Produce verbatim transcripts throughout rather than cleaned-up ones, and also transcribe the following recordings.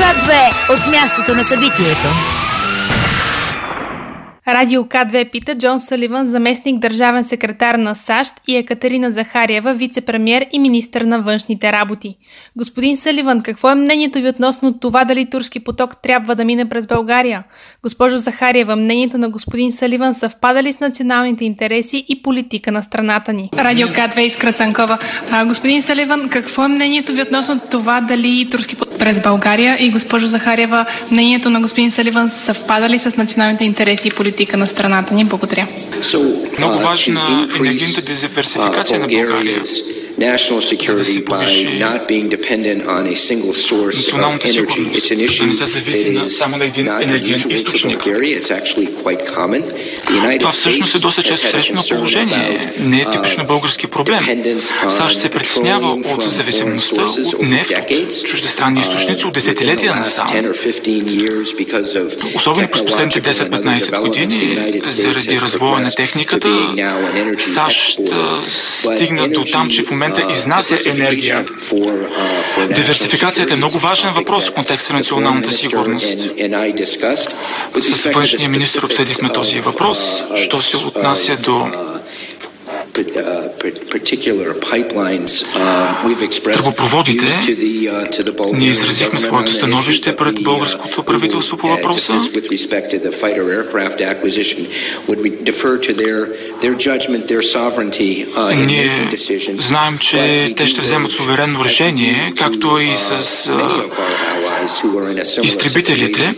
две от мястото на събитието. Радио К две пита Джон Саливан, заместник държавен секретар на САЩ, и Екатерина Захариева, вице-премиер и министър на външните работи. Господин Саливан, какво е мнението ви относно това дали Турски поток трябва да мине през България? Госпожо Захариева, мнението на господин Саливан съвпада ли с националните интереси и политика на страната ни? Радио К две, Искра Цанкова. А, господин Саливан, какво е мнението ви относно това дали Турски поток през България? И госпожо Захариева, мнението на господин Саливан съвпада ли с националните интереси и политика на страната ни? Благодаря. Много важна енергийната диверсификация на България, за да се повиши националната сигурност, да не се зависи на, само на един енергиен източник. Това всъщност е доста често срещано положение. Не е типично български проблем. САЩ се притеснява от зависимостта от нефт от чуждестранни източници от десетилетия насам. Особено през последните десет-петнайсет години, заради развоя на техниката, САЩ стигна до там, че в момента изнася енергия. Диверсификацията е много важен въпрос в контекста на националната сигурност. С външния министър обсъдихме този въпрос, що се отнася до тръбопроводите. Ние изразихме своето становище пред българското правителство по въпроса. Ние знаем, че те ще вземат суверенно решение, както и с изтребителите,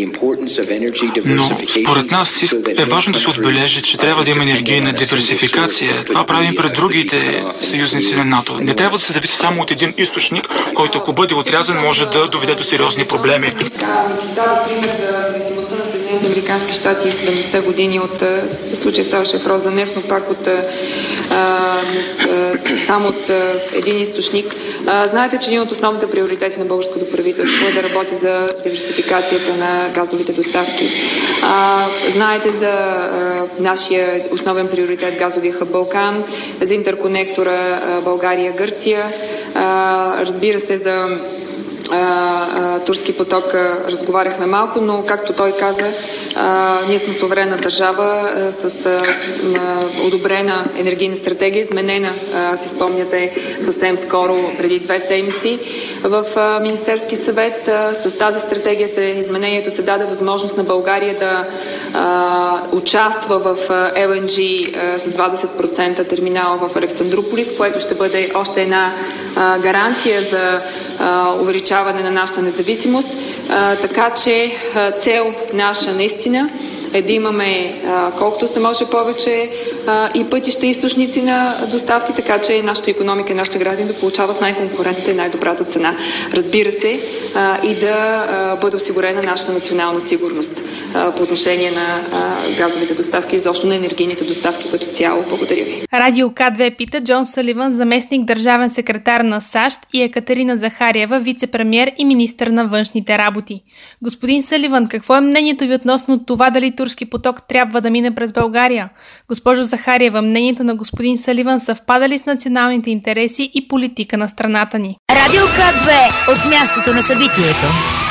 но според нас е важно да се отбележи, че трябва да има енергийна диверсификация. Това правим пред другите съюзници на НАТО. Не трябва да се зависи само от един източник, който, ако бъде отрязан, може да доведе до сериозни проблеми. Дава пример за зависимостта на Съединените американски щати и седемдесетте години от, в случая ставаше въпрос за нефт, но пак от а, само от един източник. А, знаете, че един от основните приоритети на българското правителство е да работи за диверсификацията на газовите доставки. А, знаете за а, нашия основен приоритет газовия хъб Балкан, за интерконектора България-Гърция, разбира се за А, а, Турски поток а, разговаряхме малко, но както той каза, а, ние сме суверенна държава а, с а, а, одобрена енергийна стратегия, изменена, а, си спомняте, съвсем скоро, преди две седмици в а, Министерски съвет. А, с тази стратегия се, изменението се даде възможност на България да а, участва в Ел Ен Джи а, с двадесет процента терминала в Александруполис, което ще бъде още една а, гаранция за а, увеличаване на нашата независимост, а, така че а, цел наша наистина е да имаме а, колкото се може повече а, и пътища, източници на доставки, така че нашата икономика и нашите граждани да получават най-конкурентната и най-добрата цена. Разбира се, а, и да а, бъде осигурена нашата национална сигурност а, по отношение на а, газовите доставки и изобщо на енергийните доставки като цяло. Благодаря ви. Радио К две пита Джон Саливан, заместник държавен секретар на САЩ, и Екатерина Захариева, вице-премиер и министър на външните работи. Господин Саливан, какво е мнението ви относно това дали Турски поток трябва да мине през България? Госпожо Захариева, мнението на господин Саливан съвпада ли с националните интереси и политика на страната ни? Радио К две от мястото на събитието.